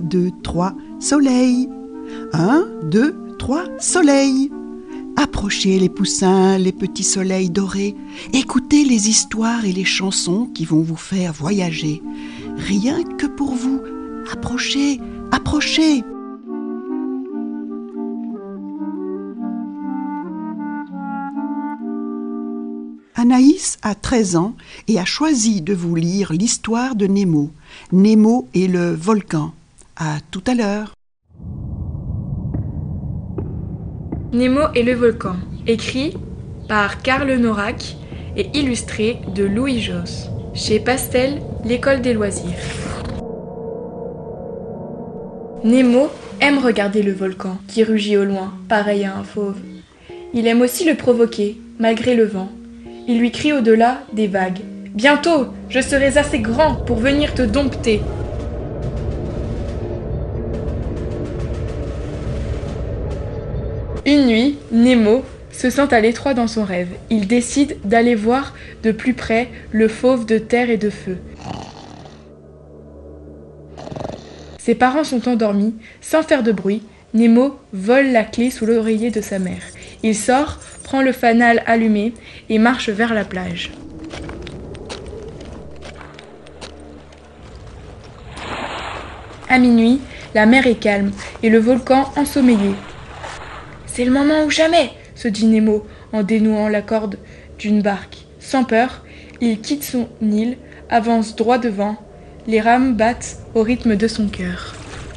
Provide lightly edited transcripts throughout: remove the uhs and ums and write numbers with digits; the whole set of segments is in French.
2, 3, soleil. 1, 2, 3, soleil. Approchez les poussins, les petits soleils dorés. Écoutez les histoires et les chansons qui vont vous faire voyager. Rien que pour vous. Approchez, approchez. Anaïs a 13 ans et a choisi de vous lire l'histoire de Nemo. Nemo et le volcan. À tout à l'heure. Nemo et le volcan, écrit par Karl Norak et illustré de Louis Josse, chez Pastel, l'école des loisirs. Nemo aime regarder le volcan qui rugit au loin, pareil à un fauve. Il aime aussi le provoquer, malgré le vent. Il lui crie au-delà des vagues. « Bientôt, je serai assez grand pour venir te dompter !» Une nuit, Nemo se sent à l'étroit dans son rêve. Il décide d'aller voir de plus près le fauve de terre et de feu. Ses parents sont endormis. Sans faire de bruit, Nemo vole la clé sous l'oreiller de sa mère. Il sort, prend le fanal allumé et marche vers la plage. À minuit, la mer est calme et le volcan ensommeillé. « C'est le moment ou jamais !» se dit Nemo en dénouant la corde d'une barque. Sans peur, il quitte son île, avance droit devant. Les rames battent au rythme de son cœur.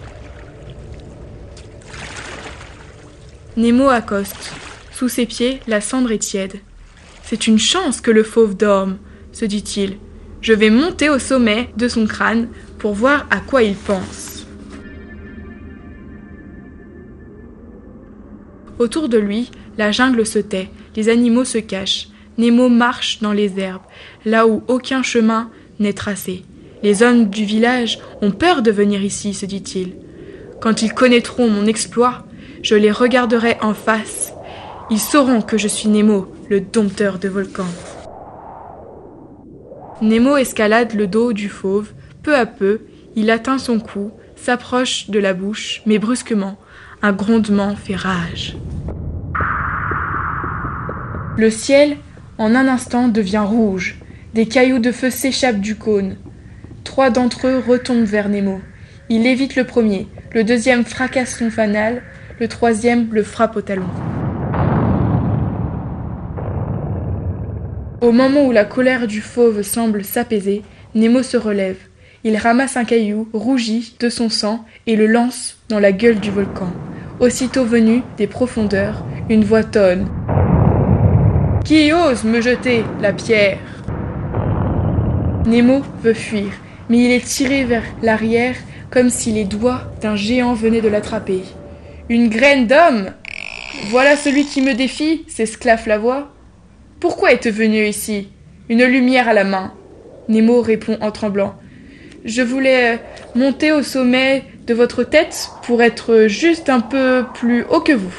Nemo accoste. Sous ses pieds, la cendre est tiède. « C'est une chance que le fauve dorme !» se dit-il. « Je vais monter au sommet de son crâne pour voir à quoi il pense. » Autour de lui, la jungle se tait, les animaux se cachent. Nemo marche dans les herbes, là où aucun chemin n'est tracé. Les hommes du village ont peur de venir ici, se dit-il. Quand ils connaîtront mon exploit, je les regarderai en face. Ils sauront que je suis Nemo, le dompteur de volcans. Nemo escalade le dos du fauve. Peu à peu, il atteint son cou, s'approche de la bouche, mais brusquement, un grondement fait rage. Le ciel, en un instant, devient rouge. Des cailloux de feu s'échappent du cône. 3 d'entre eux retombent vers Nemo. Il évite le premier, le deuxième fracasse son fanal, le troisième le frappe au talon. Au moment où la colère du fauve semble s'apaiser, Nemo se relève. Il ramasse un caillou, rougit de son sang et le lance dans la gueule du volcan. Aussitôt venu des profondeurs, une voix tonne. « Qui ose me jeter la pierre ?» Nemo veut fuir, mais il est tiré vers l'arrière comme si les doigts d'un géant venaient de l'attraper. « Une graine d'homme ! Voilà celui qui me défie !» s'esclaffe la voix. « Pourquoi es-tu venu ici, une lumière à la main ?» Nemo répond en tremblant. « Je voulais monter au sommet de votre tête pour être juste un peu plus haut que vous. »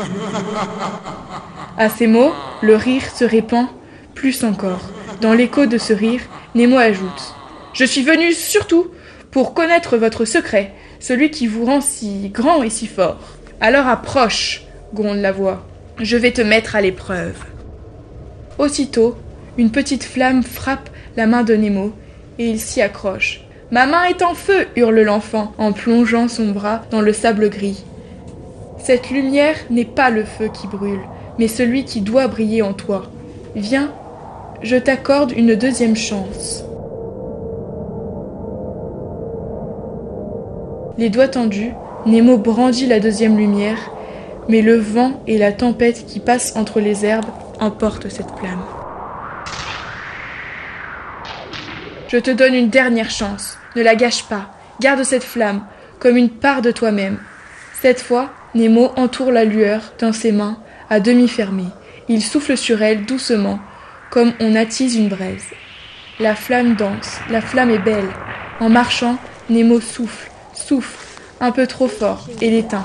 À ces mots, le rire se répand plus encore. Dans l'écho de ce rire, Nemo ajoute « Je suis venu surtout pour connaître votre secret, celui qui vous rend si grand et si fort. Alors approche, gronde la voix, je vais te mettre à l'épreuve. » Aussitôt, une petite flamme frappe la main de Nemo et il s'y accroche. « Ma main est en feu !» hurle l'enfant en plongeant son bras dans le sable gris. Cette lumière n'est pas le feu qui brûle, mais celui qui doit briller en toi. Viens, je t'accorde une deuxième chance. Les doigts tendus, Nemo brandit la deuxième lumière, mais le vent et la tempête qui passent entre les herbes emportent cette flamme. Je te donne une dernière chance, ne la gâche pas, garde cette flamme comme une part de toi-même. Cette fois, Nemo entoure la lueur dans ses mains, à demi fermées. Il souffle sur elle doucement, comme on attise une braise. La flamme danse, la flamme est belle. En marchant, Nemo souffle, un peu trop fort, et l'éteint.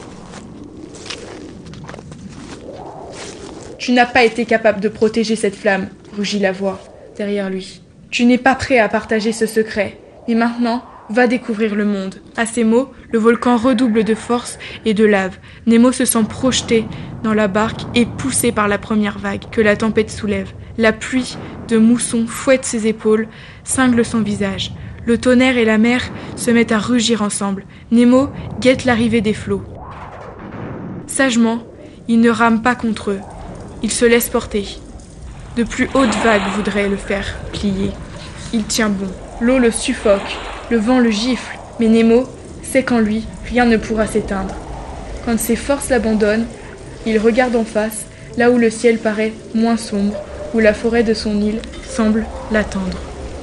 Tu n'as pas été capable de protéger cette flamme, rugit la voix derrière lui. Tu n'es pas prêt à partager ce secret, mais maintenant, Va découvrir le monde. À ces mots, le volcan redouble de force et de lave. Nemo se sent projeté dans la barque et poussé par la première vague que la tempête soulève. La pluie de mousson fouette ses épaules, cingle son visage. Le tonnerre et la mer se mettent à rugir ensemble. Nemo guette l'arrivée des flots. Sagement, il ne rame pas contre eux. Il se laisse porter. De plus hautes vagues voudraient le faire plier. Il tient bon. L'eau le suffoque. Le vent le gifle, mais Nemo sait qu'en lui, rien ne pourra s'éteindre. Quand ses forces l'abandonnent, il regarde en face, là où le ciel paraît moins sombre, où la forêt de son île semble l'attendre.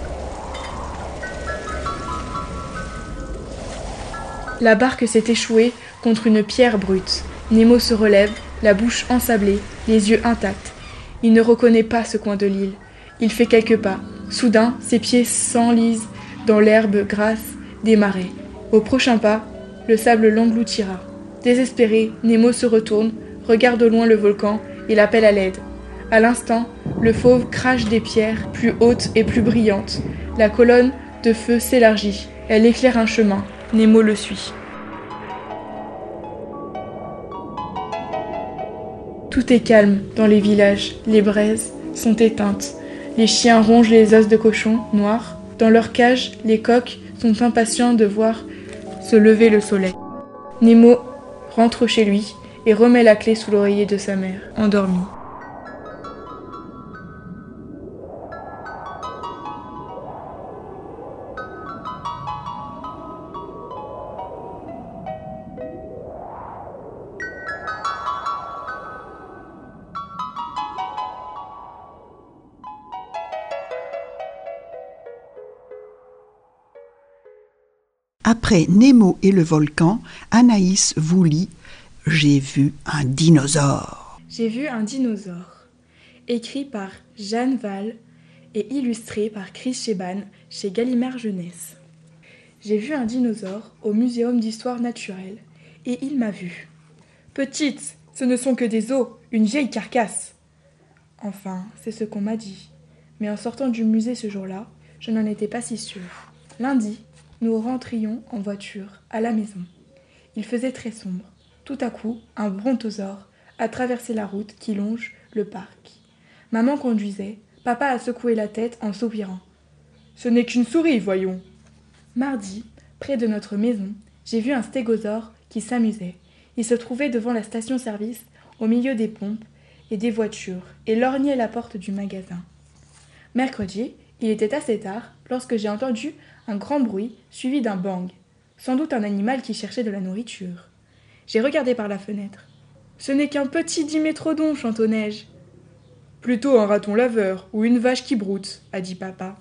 La barque s'est échouée contre une pierre brute. Nemo se relève, la bouche ensablée, les yeux intacts. Il ne reconnaît pas ce coin de l'île. Il fait quelques pas. Soudain, ses pieds s'enlisent dans l'herbe grasse des marais. Au prochain pas, le sable l'engloutira. Désespéré, Nemo se retourne, regarde au loin le volcan et l'appelle à l'aide. À l'instant, le fauve crache des pierres plus hautes et plus brillantes. La colonne de feu s'élargit. Elle éclaire un chemin. Nemo le suit. Tout est calme dans les villages. Les braises sont éteintes. Les chiens rongent les os de cochons noirs. Dans leur cage, les coqs sont impatients de voir se lever le soleil. Nemo rentre chez lui et remet la clé sous l'oreiller de sa mère, endormie. Après Nemo et le volcan, Anaïs vous lit « J'ai vu un dinosaure ». J'ai vu un dinosaure, écrit par Jeanne Val et illustré par Chris Cheban chez Gallimard Jeunesse. J'ai vu un dinosaure au Muséum d'histoire naturelle et il m'a vu. Petite, ce ne sont que des os, une vieille carcasse. Enfin, c'est ce qu'on m'a dit. Mais en sortant du musée ce jour-là, je n'en étais pas si sûre. Lundi, nous rentrions en voiture à la maison. Il faisait très sombre. Tout à coup, un brontosaure a traversé la route qui longe le parc. Maman conduisait, papa a secoué la tête en soupirant. « Ce n'est qu'une souris, voyons !» Mardi, près de notre maison, j'ai vu un stégosaure qui s'amusait. Il se trouvait devant la station-service, au milieu des pompes et des voitures, et lorgnait la porte du magasin. Mercredi, il était assez tard lorsque j'ai entendu un grand bruit suivi d'un bang. Sans doute un animal qui cherchait de la nourriture. J'ai regardé par la fenêtre. « Ce n'est qu'un petit dimétrodon, chantonnai-je. »« Plutôt un raton laveur ou une vache qui broute, » a dit papa.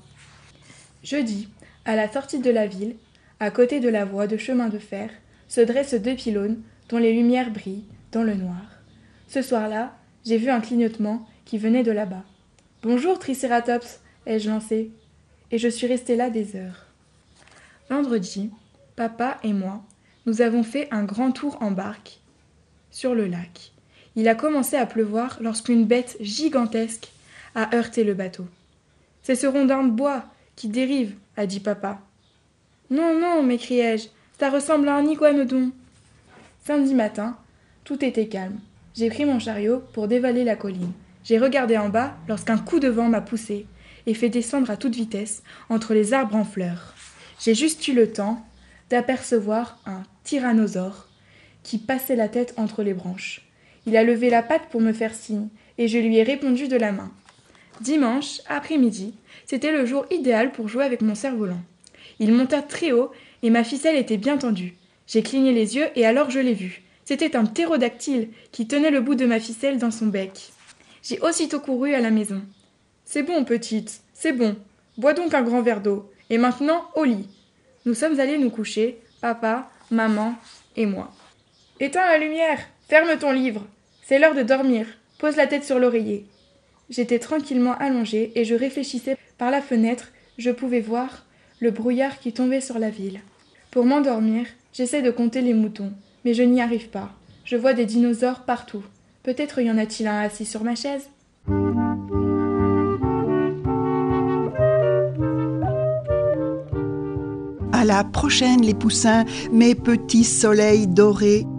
Jeudi, à la sortie de la ville, à côté de la voie de chemin de fer, se dressent 2 pylônes dont les lumières brillent dans le noir. Ce soir-là, j'ai vu un clignotement qui venait de là-bas. « Bonjour, Tricératops !» ai-je lancé. Et je suis restée là des heures. Vendredi, papa et moi, nous avons fait un grand tour en barque sur le lac. Il a commencé à pleuvoir lorsqu'une bête gigantesque a heurté le bateau. « C'est ce rondin de bois qui dérive, » a dit papa. « Non, non, m'écriai-je, ça ressemble à un iguanodon. » Samedi matin, tout était calme. J'ai pris mon chariot pour dévaler la colline. J'ai regardé en bas lorsqu'un coup de vent m'a poussé et fait descendre à toute vitesse entre les arbres en fleurs. J'ai juste eu le temps d'apercevoir un tyrannosaure qui passait la tête entre les branches. Il a levé la patte pour me faire signe et je lui ai répondu de la main. Dimanche, après-midi, c'était le jour idéal pour jouer avec mon cerf-volant. Il monta très haut et ma ficelle était bien tendue. J'ai cligné les yeux et alors je l'ai vu. C'était un ptérodactyle qui tenait le bout de ma ficelle dans son bec. J'ai aussitôt couru à la maison. « C'est bon, petite, c'est bon. Bois donc un grand verre d'eau. Et maintenant, au lit. » Nous sommes allés nous coucher, papa, maman et moi. « Éteins la lumière, ferme ton livre. C'est l'heure de dormir. Pose la tête sur l'oreiller. » J'étais tranquillement allongée et je réfléchissais. Par la fenêtre, je pouvais voir le brouillard qui tombait sur la ville. Pour m'endormir, j'essaie de compter les moutons, mais je n'y arrive pas. Je vois des dinosaures partout. Peut-être y en a-t-il un assis sur ma chaise ? À la prochaine les poussins, mes petits soleils dorés.